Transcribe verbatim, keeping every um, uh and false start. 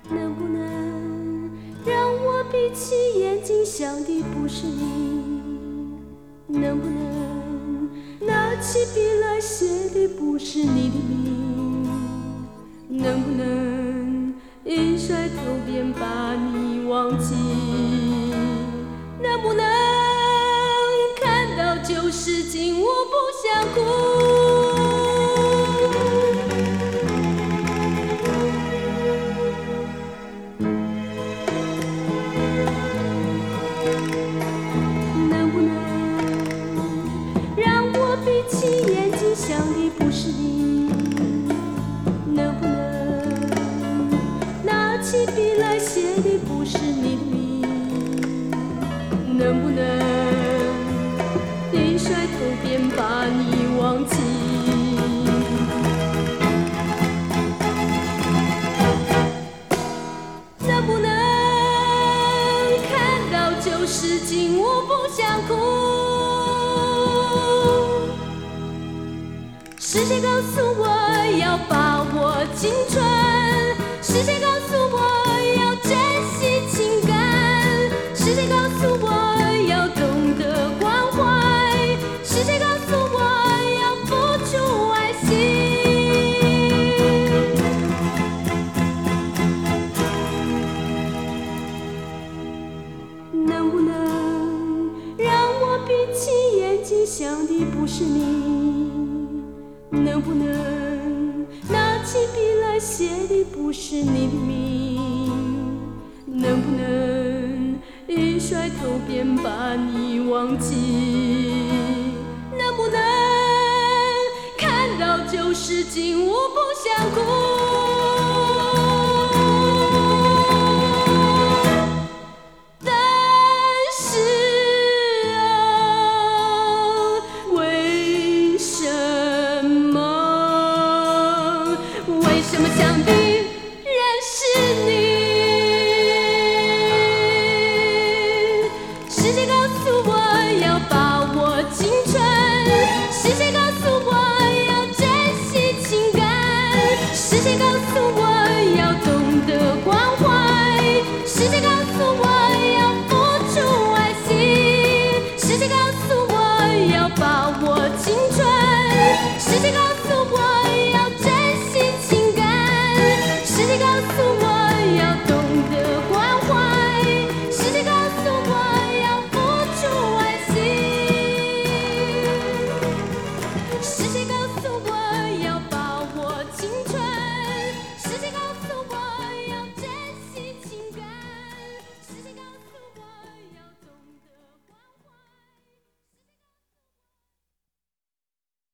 能不能让我闭起眼睛想的不是你？能不能拿起笔来写的不是你的名？能不能一甩头便把你忘记？能不能看到旧时经我不想哭？能不能让我闭起眼睛想的不是你？能不能拿起笔来写的不是你的名？能不能一甩头便把你忘记？能不能看到旧时经我不想哭？是谁告诉我要把握青春？是谁告诉我要珍惜情感？是谁告诉我要懂得关怀？是谁告诉我要付出爱心？能不能让我闭起眼睛想的不是你？能不能拿起笔来写的不是你的名？能不能一甩头便把你忘记？能不能看到旧时经我不想哭？但是啊，为什么？为什么想的